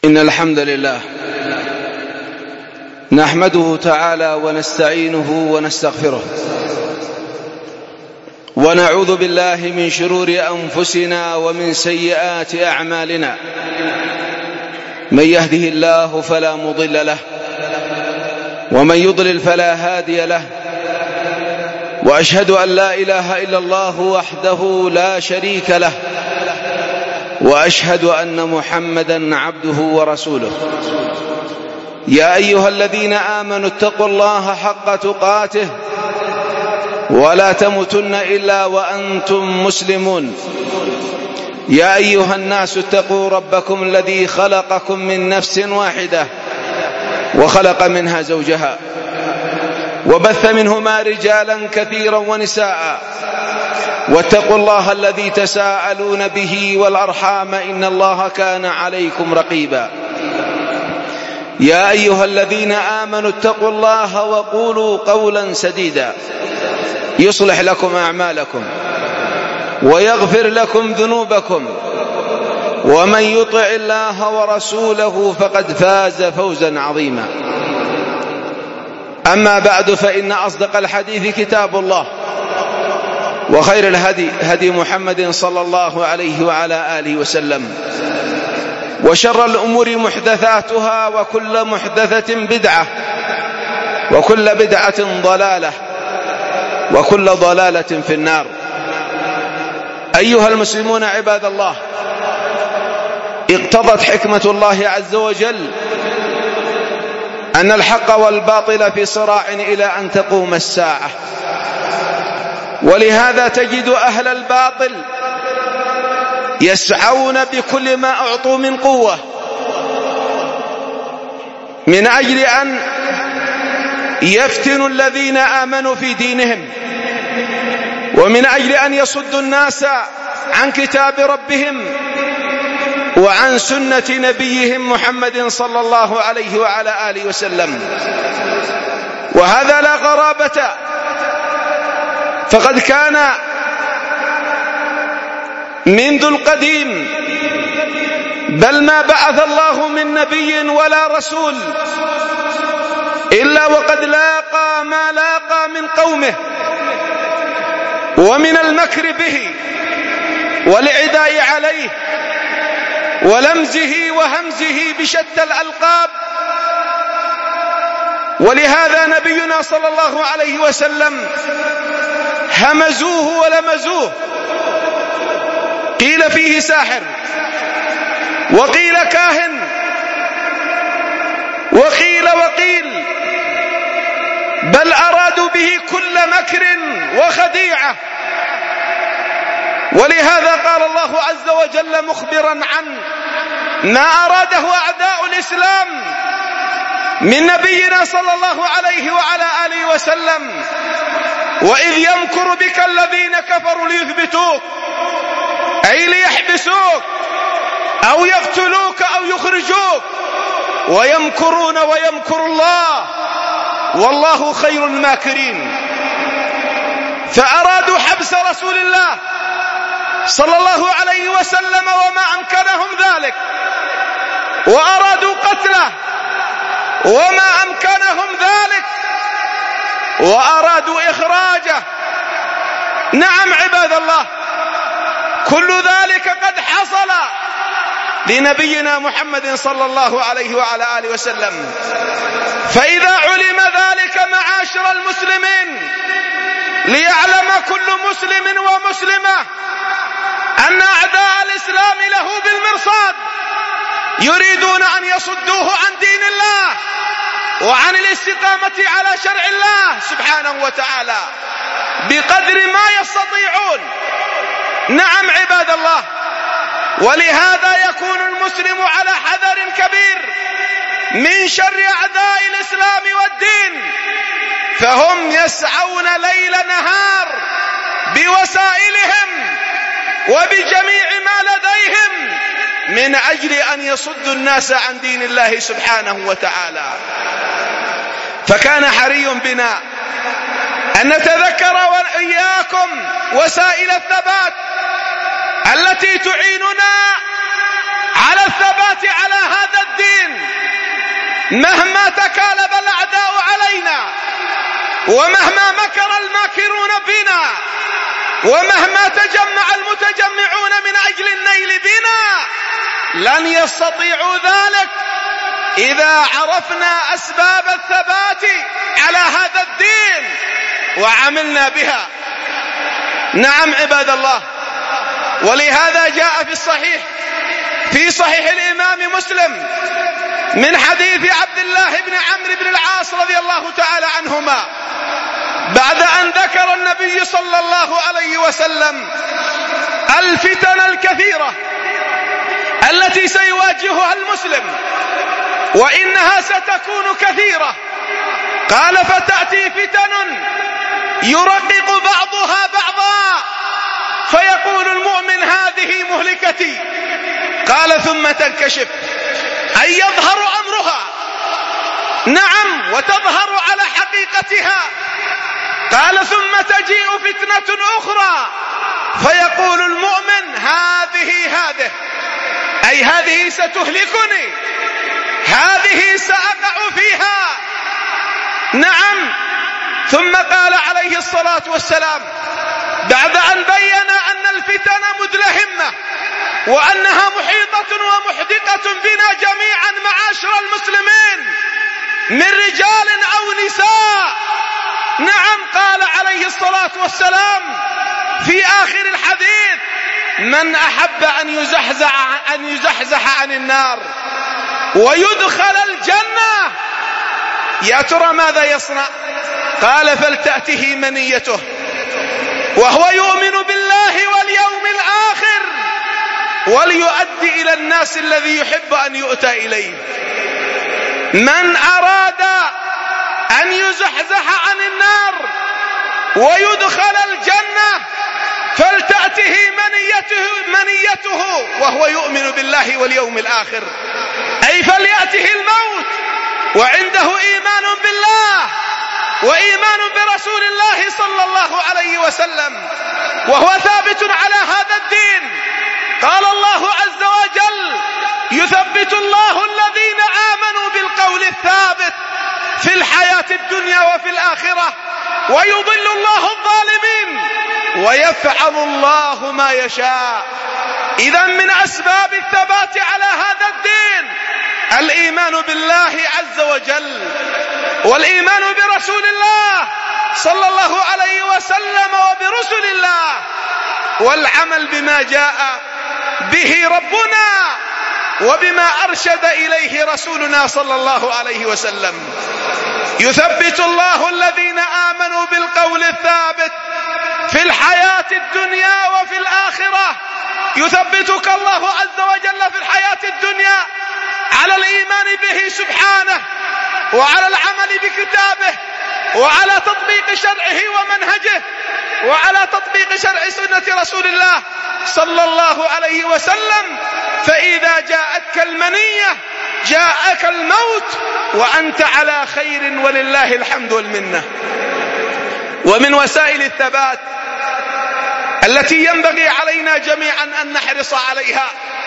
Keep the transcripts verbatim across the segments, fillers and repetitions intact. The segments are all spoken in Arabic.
إن الحمد لله نحمده تعالى ونستعينه ونستغفره ونعوذ بالله من شرور أنفسنا ومن سيئات أعمالنا. من يهده الله فلا مضل له ومن يضلل فلا هادي له، وأشهد أن لا إله إلا الله وحده لا شريك له، وأشهد أن محمدا عبده ورسوله. يا أيها الذين آمنوا اتقوا الله حق تقاته ولا تموتن إلا وأنتم مسلمون. يا أيها الناس اتقوا ربكم الذي خلقكم من نفس واحدة وخلق منها زوجها وبث منهما رجالا كثيرا ونساء، واتقوا الله الذي تساءلون به والأرحام إن الله كان عليكم رقيبا. يا أيها الذين آمنوا اتقوا الله وقولوا قولا سديدا يصلح لكم أعمالكم ويغفر لكم ذنوبكم، ومن يطع الله ورسوله فقد فاز فوزا عظيما. أما بعد، فإن أصدق الحديث كتاب الله، وخير الهدي هدي محمد صلى الله عليه وعلى آله وسلم، وشر الأمور محدثاتها، وكل محدثة بدعة، وكل بدعة ضلالة، وكل ضلالة في النار. أيها المسلمون عباد الله، اقتضت حكمة الله عز وجل أن الحق والباطل في صراع إلى أن تقوم الساعة، ولهذا تجد أهل الباطل يسعون بكل ما أعطوا من قوة من أجل أن يفتنوا الذين آمنوا في دينهم، ومن أجل أن يصدوا الناس عن كتاب ربهم وعن سنة نبيهم محمد صلى الله عليه وعلى آله وسلم. وهذا لا غرابة، فقد كان منذ القديم، بل ما بعث الله من نبي ولا رسول إلا وقد لاقى ما لاقى من قومه ومن المكر به والعداء عليه ولمزه وهمزه بشتى الألقاب. ولهذا نبينا صلى الله عليه وسلم همزوه ولمزوه، قيل فيه ساحر، وقيل كاهن، وقيل وقيل، بل أرادوا به كل مكر وخديعة. ولهذا قال الله عز وجل مخبرا عن ما أراده أعداء الإسلام من نبينا صلى الله عليه وعلى آله وسلم: وإذ يمكر بك الذين كفروا ليثبتوك، أي ليحبسوك أو يقتلوك أو يخرجوك، ويمكرون ويمكر الله والله خير الماكرين. فأرادوا حبس رسول الله صلى الله عليه وسلم وما أمكنهم ذلك، وأرادوا قتله وما أمكنهم ذلك، وأرادوا إخراجه. نعم عباد الله، كل ذلك قد حصل لنبينا محمد صلى الله عليه وعلى آله وسلم. فإذا علم ذلك معاشر المسلمين، ليعلم كل مسلم ومسلمة أن أعداء الإسلام له بالمرصاد، يريدون أن يصدوه عن دين الله وعن الاستقامة على شرع الله سبحانه وتعالى بقدر ما يستطيعون. نعم عباد الله، ولهذا يكون المسلم على حذر كبير من شر أعداء الإسلام والدين، فهم يسعون ليل نهار بوسائلهم وبجميع ما لديهم من أجل أن يصدوا الناس عن دين الله سبحانه وتعالى. فكان حري بنا أن نتذكر وإياكم وسائل الثبات التي تعيننا على الثبات على هذا الدين مهما تكالب الأعداء علينا، ومهما مكر الماكرون بنا، ومهما تجمع المتجمعون من أجل النيل بنا، لن يستطيعوا ذلك إذا عرفنا أسباب الثبات على هذا الدين وعملنا بها. نعم عباد الله، ولهذا جاء في الصحيح في صحيح الإمام مسلم من حديث عبد الله بن عمرو بن العاص رضي الله تعالى عنهما، بعد أن ذكر النبي صلى الله عليه وسلم الفتن الكثيرة التي سيواجهها المسلم، وإنها ستكون كثيرة، قال: فتأتي فتن يرقق بعضها بعضا، فيقول المؤمن: هذه مهلكتي. قال: ثم تنكشف، أي يظهر أمرها، نعم، وتظهر على حقيقتها. قال: ثم تجيء فتنة أخرى، فيقول المؤمن: هذه هذه، أي هذه ستهلكني، هذه سأقع فيها. نعم. ثم قال عليه الصلاة والسلام بعد أن بين أن الفتن مدلهمة وأنها محيطة ومحدقة بنا جميعا معاشر المسلمين من رجال أو نساء، نعم، قال عليه الصلاة والسلام في آخر الحديث: من أحب أن يزحزح أن يزحزح عن النار ويدخل الجنة، يا ترى ماذا يصنع؟ قال: فلتأته منيته وهو يؤمن بالله واليوم الآخر وليؤدي إلى الناس الذي يحب أن يؤتى إليه. من أراد أن يزحزح عن النار ويدخل الجنة فلتأته منيته, منيته وهو يؤمن بالله واليوم الآخر، أي فليأته الموت وعنده إيمان بالله وإيمان برسول الله صلى الله عليه وسلم، وهو ثابت على هذا الدين. قال الله عز وجل: يثبت الله الذين آمنوا بالقول الثابت في الحياة الدنيا وفي الآخرة ويضل الله الظالمين ويفعل الله ما يشاء. إذا من أسباب الثبات على هذا الدين الإيمان بالله عز وجل، والإيمان برسول الله صلى الله عليه وسلم وبرسل الله، والعمل بما جاء به ربنا وبما أرشد إليه رسولنا صلى الله عليه وسلم. يثبت الله الذين آمنوا بالقول الثابت في الحياة الدنيا وفي الآخرة. يثبتك الله عز وجل في الحياة الدنيا على الإيمان به سبحانه، وعلى العمل بكتابه، وعلى تطبيق شرعه ومنهجه، وعلى تطبيق شرع سنة رسول الله صلى الله عليه وسلم. فإذا جاءتك المنية جاءك الموت وأنت على خير ولله الحمد والمنة. ومن وسائل الثبات التي ينبغي علينا جميعا أن نحرص عليها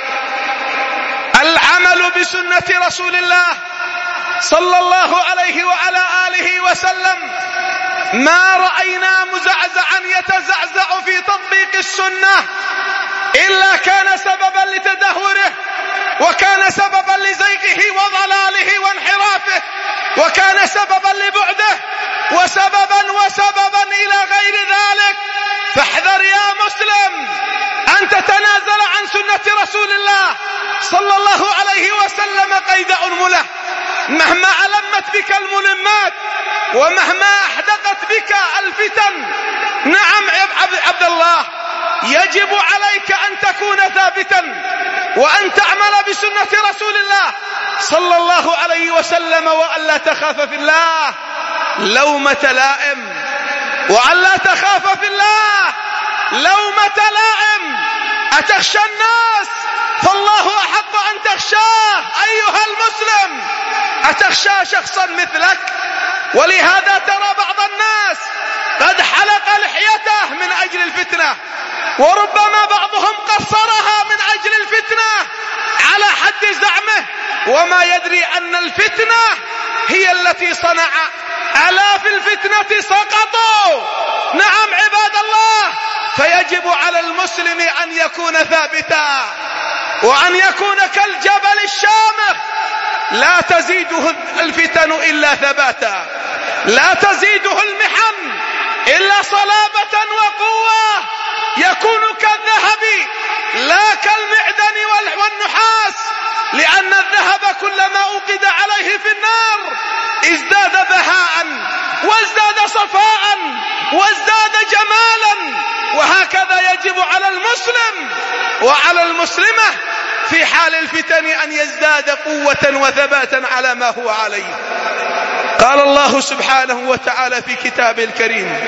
العمل بسنة رسول الله صلى الله عليه وعلى آله وسلم. ما رأينا مزعزعا يتزعزع في تطبيق السنة إلا كان سببا لتدهوره، وكان سببا لزيغه وضلاله وانحرافه، وكان سببا لبعده، وسببا وسببا إلى غير ذلك. فاحذر يا مسلم أن تتنازل عن سنة رسول الله صلى الله عليه وسلم قيد أنملة، مهما ألمت بك الملمات ومهما أحدقت بك الفتن. نعم عبد الله، يجب عليك أن تكون ثابتا وأن تعمل بسنة رسول الله صلى الله عليه وسلم، وأن لا تخاف في الله لومة لائم، وأن لا تخاف في الله لومة لائم. أتخشى الناس فالله أحق أن تخشاه أيها المسلم. أتخشى شخصا مثلك؟ ولهذا ترى بعض الناس قد حلق لحيته من أجل الفتنة، وربما بعضهم قصرها من أجل الفتنة على حد زعمه، وما يدري أن الفتنة هي التي صنع آلاف الفتنة سقطوا. نعم عباد الله، فيجب على المسلم أن يكون ثابتا وأن يكون كالجبل الشامخ، لا تزيده الفتن إلا ثباتا، لا تزيده المحن إلا صلابة وقوة، يكون كالذهب لا كالمعدن والنحاس، لأن الذهب كلما أوقد عليه في النار ازداد بهاء وازداد صفاء وازداد جمالا. وهكذا يجب على المسلم وعلى المسلمة في حال الفتن أن يزداد قوة وثباتا على ما هو عليه. قال الله سبحانه وتعالى في كتابه الكريم: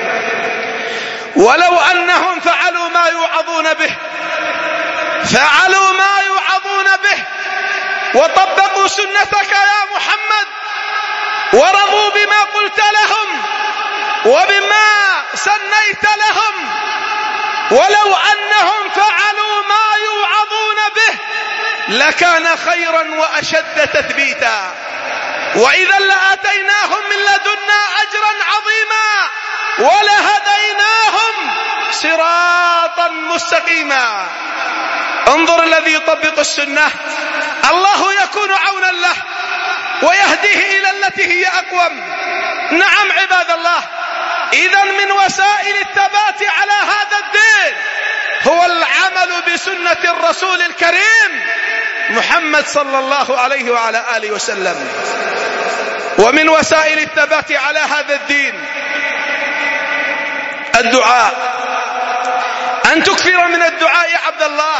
ولو أنهم فعلوا ما يوعظون به فعلوا ما يوعظون به وطبقوا سنتك يا محمد ورضوا بما قلت لهم وبما سنيت لهم، ولو أنهم فعلوا ما يوعظون به لكان خيرا وأشد تثبيتا، وإذا لآتيناهم من لدنا أجرا عظيما ولهديناهم صراطا مستقيما. انظر الذي يطبق السنة الله يكون عونا له ويهديه إلى التي هي أقوم. نعم عباد الله، إذن من وسائل الثبات على هذا الدين هو العمل بسنة الرسول الكريم محمد صلى الله عليه وعلى آله وسلم. ومن وسائل الثبات على هذا الدين الدعاء، أن تكثر من الدعاء يا عبد الله،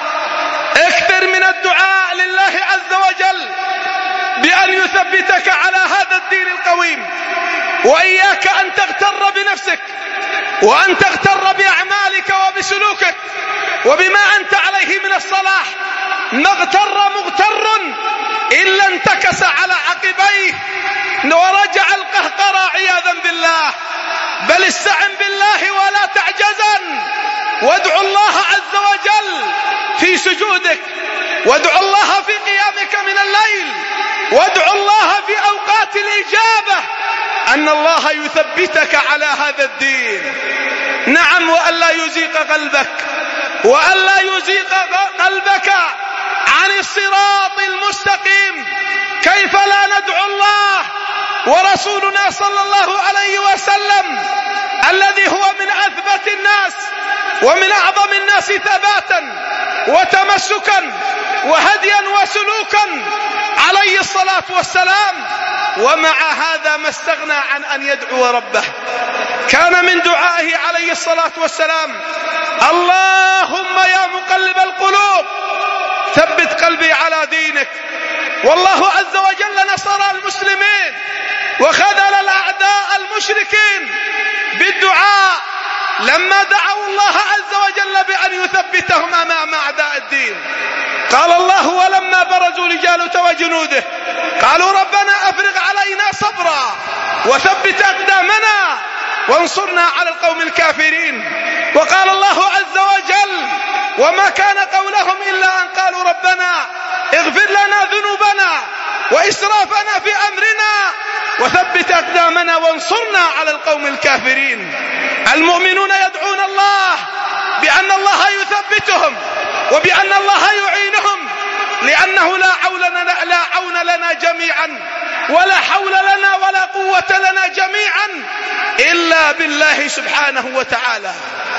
اكثر من الدعاء لله عز وجل بأن يثبتك على هذا الدين القويم. وإياك أن تغتر بنفسك وأن تغتر بأعمالك وبسلوكك وبما أنت عليه من الصلاح. ما اغتر مغتر إلا انتكس على عقبيه ورجع القهقرى عياذا بالله. بل استعن بالله ولا تعجزن، وادعو الله عز وجل في سجودك، وادعو الله في قيامك من الليل، وادعو الله في أوقات الإجابة أن الله يثبتك على هذا الدين. نعم، وألا يزيق قلبك وألا يزيق قلبك عن الصراط المستقيم. كيف لا ندعو الله ورسولنا صلى الله عليه وسلم الذي هو من أثبت الناس ومن أعظم الناس ثباتا وتمسكا وهديا وسلوكا عليه الصلاة والسلام، ومع هذا ما استغنى عن أن يدعو ربه. كان من دعائه عليه الصلاة والسلام: اللهم يا مقلب القلوب ثبت قلبي على دينك. والله عز وجل نصر المسلمين وخذل الأعداء المشركين بالدعاء لما دعوا الله عز وجل بأن يثبتهم أمام أعداء الدين. قال الله: ولما برزوا لجالوت وجنوده قالوا ربنا أفرغ علينا صبرا وثبت أقدامنا وانصرنا على القوم الكافرين. وقال الله عز وجل: وما كان قولهم إلا أن قالوا ربنا اغفر لنا ذنوبنا وإسرافنا في أمرنا وثبت أقدامنا وانصرنا على القوم الكافرين. المؤمنون يدعون الله بأن الله يثبتهم وبأن الله يعينهم، لأنه لا عون لنا, لا عون لنا جميعا ولا حول لنا ولا قوة لنا جميعا إلا بالله سبحانه وتعالى.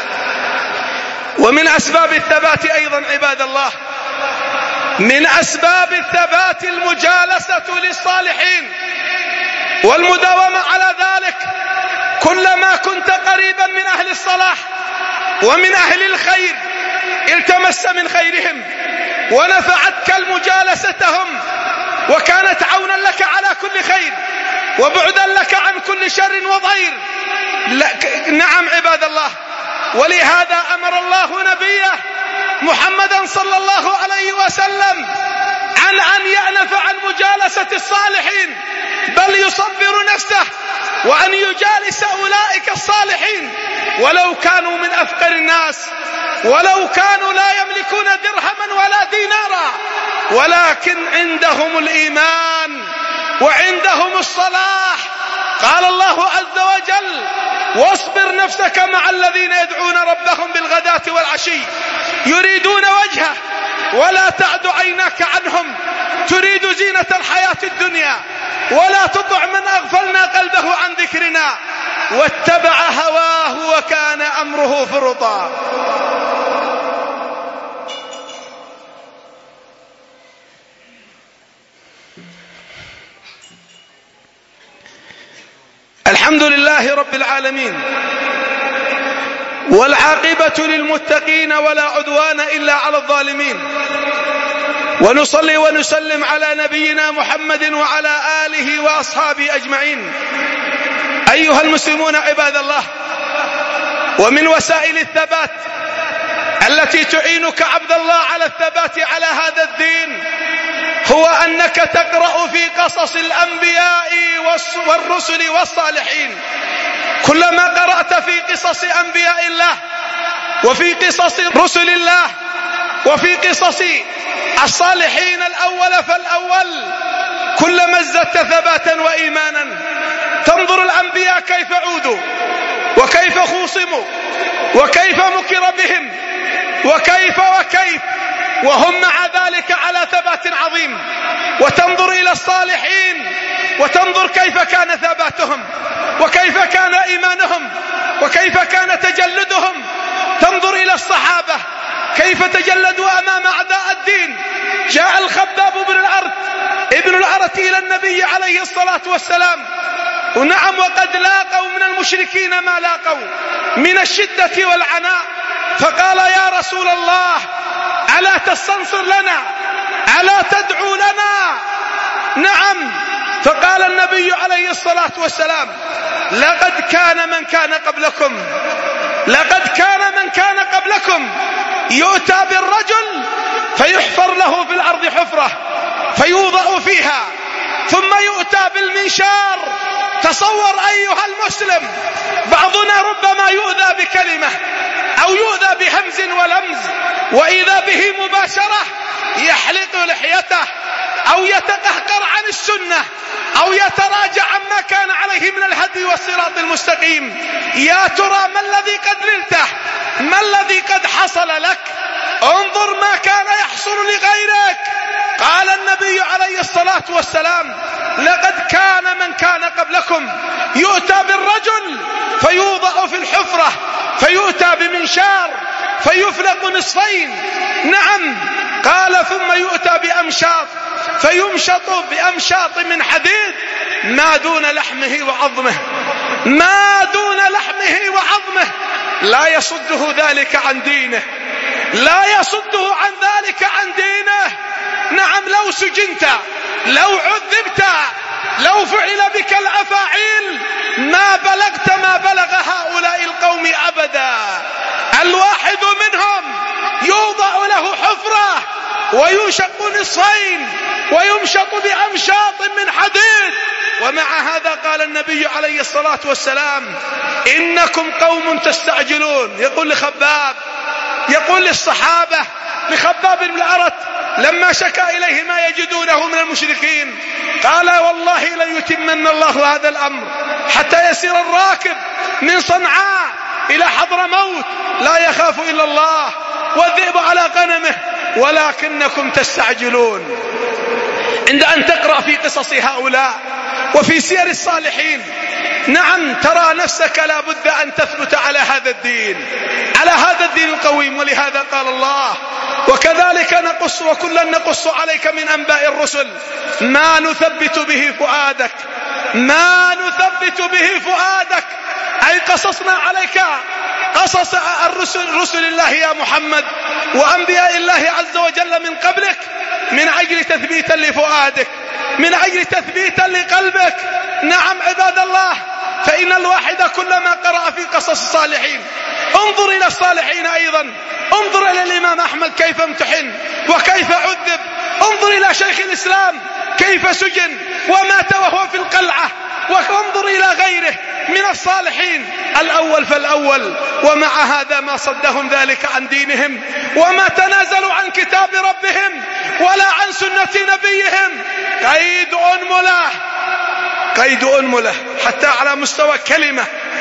ومن أسباب الثبات أيضا عباد الله، من أسباب الثبات المجالسة للصالحين والمداومة على ذلك. كلما كنت قريبا من أهل الصلاح ومن أهل الخير التمس من خيرهم ونفعتك المجالستهم وكانت عونا لك على كل خير وبعدا لك عن كل شر وضير. نعم عباد الله، ولهذا أمر الله نبيه محمدا صلى الله عليه وسلم عن أن يأنف عن مجالسة الصالحين، بل يصبر نفسه وأن يجالس أولئك الصالحين ولو كانوا من أفقر الناس ولو كانوا لا يملكون درهما ولا دينارا، ولكن عندهم الإيمان وعندهم الصلاح. قال الله عز وجل: واصبر نفسك مع الذين يدعون ربهم بالغداة والعشي يريدون وجهه ولا تعد عيناك عنهم تريد زينة الحياة الدنيا ولا تطع من أغفلنا قلبه عن ذكرنا واتبع هواه وكان أمره فرطا. الحمد لله رب العالمين، والعاقبة للمتقين ولا عدوان إلا على الظالمين، ونصلي ونسلم على نبينا محمد وعلى آله وأصحابه أجمعين. أيها المسلمون عباد الله، ومن وسائل الثبات التي تعينك عبد الله على الثبات على هذا الدين هو أنك تقرأ في قصص الأنبياء والرسل والصالحين. كلما قرأت في قصص أنبياء الله وفي قصص رسل الله وفي قصص الصالحين الأول فالأول كلما ازددت ثباتا وإيمانا. تنظر الأنبياء كيف عودوا وكيف خوصموا وكيف مكر بهم وكيف وكيف وهم مع ذلك على ثبات عظيم. وتنظر إلى الصالحين وتنظر كيف كان ثباتهم وكيف كان إيمانهم وكيف كان تجلدهم. تنظر إلى الصحابة كيف تجلدوا أمام أعداء الدين. جاء الخباب بن الأرت ابن الأرت إلى النبي عليه الصلاة والسلام، ونعم وقد لاقوا من المشركين ما لاقوا من الشدة والعناء، فقال: يا رسول الله، ألا تستنصر لنا؟ ألا تدعو لنا؟ نعم. فقال النبي عليه الصلاة والسلام: لقد كان من كان قبلكم لقد كان من كان قبلكم يؤتى بالرجل فيحفر له في الأرض حفرة فيوضع فيها، ثم يؤتى بالمنشار. تصور أيها المسلم، بعضنا ربما يؤذى بكلمة أو يؤذى بهمز ولمز، وإذا به مباشرة يحلق لحيته أو يتقهقر عن السنة أو يتراجع عما كان عليه من الهدي والصراط المستقيم. يا ترى ما الذي قد نلته؟ ما الذي قد حصل لك؟ انظر ما كان يحصل لغيرك. قال النبي عليه الصلاة والسلام: لقد كان من كان قبلكم يؤتى بالرجل فيوضع في الحفرة فيؤتى بمنشار فيفلق نصفين. نعم. قال: ثم يؤتى بأمشاط فيمشط بأمشاط من حديد ما دون لحمه وعظمه ما دون لحمه وعظمه لا يصده ذلك عن دينه لا يصده عن ذلك عن دينه. نعم. لو سجنت، لو عذبت، لو فعل بك الأفاعيل ما بلغت ما بلغ هؤلاء القوم أبدا. الواحد منهم يوضع له حفرة وينشق نصفين ويمشط بأمشاط من حديد. ومع هذا قال النبي عليه الصلاة والسلام: إنكم قوم تستعجلون. يقول لخباب، يقول للصحابة، لخباب بن الأرت لما شكا إليه ما يجدونه من المشركين، قال: والله لن يتمن الله هذا الأمر حتى يسير الراكب من صنعاء إلى حضرموت لا يخاف إلا الله والذئب على غنمه ولكنكم تستعجلون. عند أن تقرأ في قصص هؤلاء وفي سير الصالحين، نعم، ترى نفسك لا بد أن تثبت على هذا الدين على هذا الدين القويم. ولهذا قال الله: وكذلك نقص وكلا نقص عليك من أنباء الرسل ما نثبت به فؤادك ما نثبت به فؤادك أي قصصنا عليك قصص الرسل رسل الله يا محمد وأنبياء الله عز وجل من قبلك من أجل تثبيتا لفؤادك، من أجل تثبيتا لقلبك. نعم عباد الله، فإن الواحد كلما قرأ في قصص الصالحين، انظر إلى الصالحين أيضا، انظر إلى الإمام أحمد كيف امتحن وكيف عذب، انظر إلى شيخ الإسلام كيف سجن ومات وهو في القلعة، وانظر إلى غيره من الصالحين الأول فالأول. ومع هذا ما صدهم ذلك عن دينهم، وما تنازلوا عن كتاب ربهم ولا عن سنة نبيهم. قيد أنملة قيد أنملة حتى على مستوى كلمة.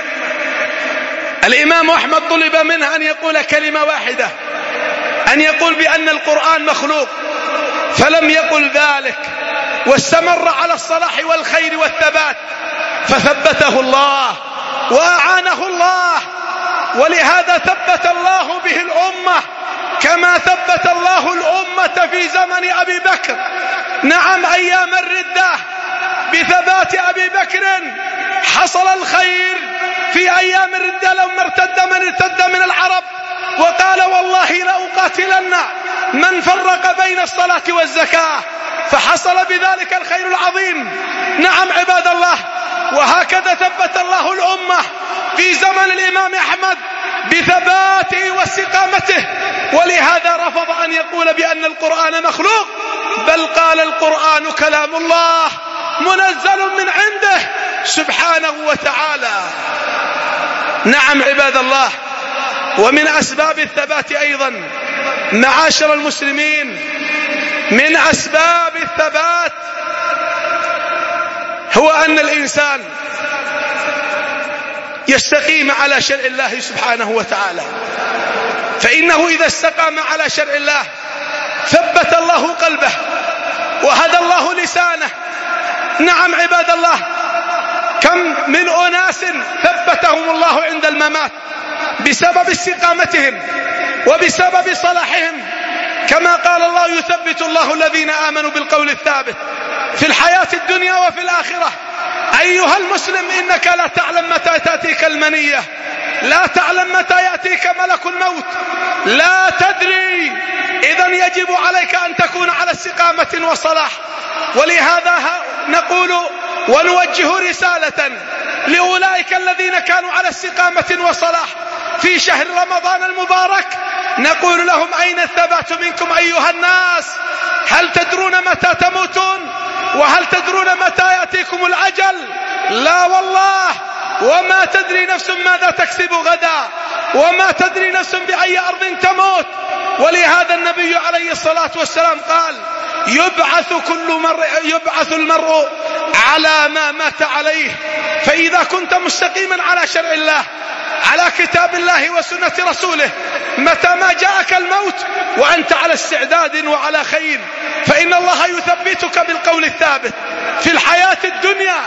الإمام أحمد طلب منه أن يقول كلمة واحدة، أن يقول بأن القرآن مخلوق، فلم يقل ذلك، واستمر على الصلاح والخير والثبات، فثبته الله وأعانه الله. ولهذا ثبت الله به الأمة كما ثبت الله الأمة في زمن أبي بكر. نعم، أيام الردة بثبات أبي بكر حصل الخير. في أيام الردة لما ارتد من ارتد من العرب وقال والله لأقاتلن من فرق بين الصلاة والزكاة، فحصل بذلك الخير العظيم. نعم عباد الله، وهكذا ثبت الله الأمة في زمن الإمام أحمد بثباته واستقامته. ولهذا رفض أن يقول بأن القرآن مخلوق، بل قال القرآن كلام الله منزل من عنده سبحانه وتعالى. نعم عباد الله، ومن أسباب الثبات أيضا معاشر المسلمين، من أسباب الثبات هو أن الإنسان يستقيم على شرع الله سبحانه وتعالى. فإنه إذا استقام على شرع الله ثبت الله قلبه وهدى الله لسانه. نعم عباد الله، كم من أناس ثبتهم الله عند الممات بسبب استقامتهم وبسبب صلاحهم، كما قال الله يثبت الله الذين آمنوا بالقول الثابت في الحياة الدنيا وفي الآخرة. أيها المسلم، إنك لا تعلم متى تأتيك المنية، لا تعلم متى يأتيك ملك الموت، لا تدري. إذن يجب عليك أن تكون على استقامة وصلاح. ولهذا نقول ونوجه رسالة لأولئك الذين كانوا على استقامة وصلاح في شهر رمضان المبارك، نقول لهم أين الثبات منكم أيها الناس؟ هل تدرون متى تموتون؟ وهل تدرون متى يأتيكم الأجل؟ لا والله، وما تدري نفس ماذا تكسب غدا، وما تدري نفس بأي أرض تموت. ولهذا النبي عليه الصلاة والسلام قال يبعث كل مر يبعث المرء على ما مات عليه. فإذا كنت مستقيما على شرع الله، على كتاب الله وسنة رسوله، متى ما جاءك الموت وأنت على استعداد وعلى خير، فإن الله يثبتك بالقول الثابت في الحياة الدنيا،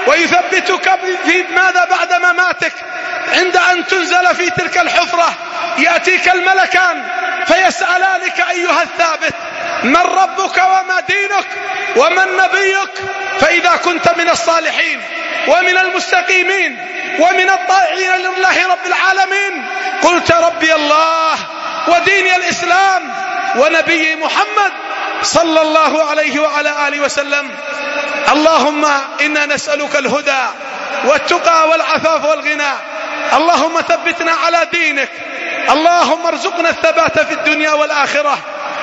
ويثبتك في ماذا بعد مماتك. عند أن تنزل في تلك الحفرة يأتيك الملكان فيسألانك أيها الثابت من ربك وما دينك ومن نبيك. فإذا كنت من الصالحين ومن المستقيمين ومن الطائعين لله رب العالمين قلت ربي الله وديني الإسلام ونبي محمد صلى الله عليه وعلى آله وسلم. اللهم إنا نسألك الهدى والتقى والعفاف والغنى. اللهم ثبتنا على دينك، اللهم ارزقنا الثبات في الدنيا والآخرة.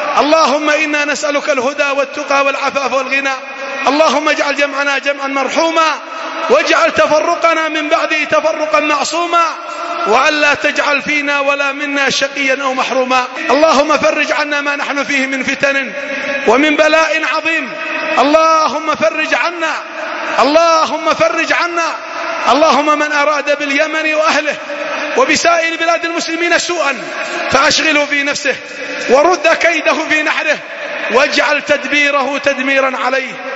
اللهم إنا نسألك الهدى والتقى والعفاف والغنى. اللهم اجعل جمعنا جمعا مرحوما، واجعل تفرقنا من بعده تفرقا معصوما، وألا تجعل فينا ولا منا شقيا أو محروما. اللهم فرج عنا ما نحن فيه من فتن ومن بلاء عظيم. اللهم فرج عنا، اللهم فرج عنا. اللهم من أراد باليمن وأهله وبسائر بلاد المسلمين سوءا فأشغله في نفسه ورد كيده في نحره، واجعل تدبيره تدميرا عليه.